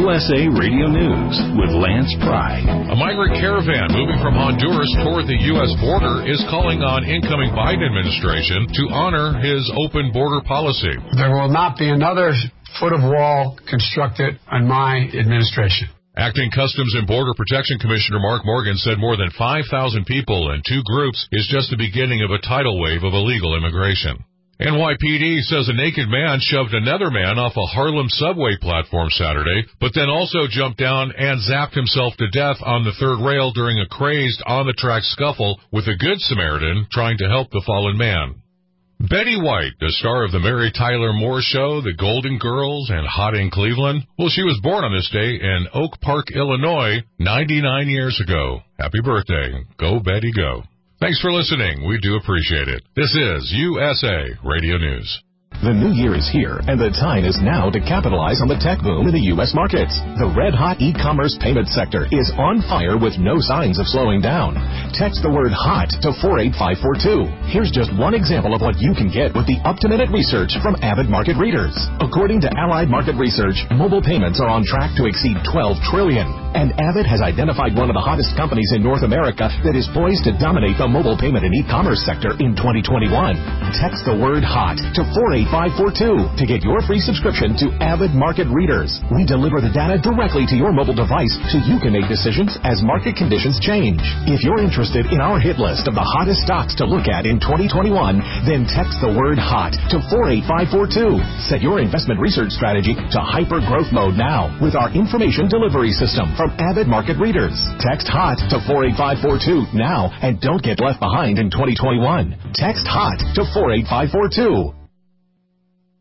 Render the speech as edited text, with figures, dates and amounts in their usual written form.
USA Radio News with Lance Pry. A migrant caravan moving from Honduras toward the U.S. border is calling on incoming Biden administration to honor his open border policy. There will not be another foot of wall constructed on my administration. Acting Customs and Border Protection Commissioner Mark Morgan said more than 5,000 people in 2 groups is just the beginning of a tidal wave of illegal immigration. NYPD says a naked man shoved another man off a Harlem subway platform Saturday, but then also jumped down and zapped himself to death on the third rail during a crazed on-the-track scuffle with a good Samaritan trying to help the fallen man. Betty White, the star of the Mary Tyler Moore Show, The Golden Girls, and Hot in Cleveland, well, she was born on this day in Oak Park, Illinois, 99 years ago. Happy birthday. Go, Betty, go. Thanks for listening. We do appreciate it. This is USA Radio News. The new year is here, and the time is now to capitalize on the tech boom in the U.S. markets. The red-hot e-commerce payment sector is on fire with no signs of slowing down. Text the word HOT to 48542. Here's just one example of what you can get with the up-to-minute research from Avid Market Readers. According to Allied Market Research, mobile payments are on track to exceed $12 trillion. And Avid has identified one of the hottest companies in North America that is poised to dominate the mobile payment and e-commerce sector in 2021. Text the word HOT to 48542 to get your free subscription to Avid Market Readers. We deliver the data directly to your mobile device so you can make decisions as market conditions change. If you're interested in our hit list of the hottest stocks to look at in 2021, then text the word HOT to 48542. Set your investment research strategy to hyper growth mode now with our information delivery system from Avid Market Readers. Text HOT to 48542 now and don't get left behind in 2021. Text HOT to 48542.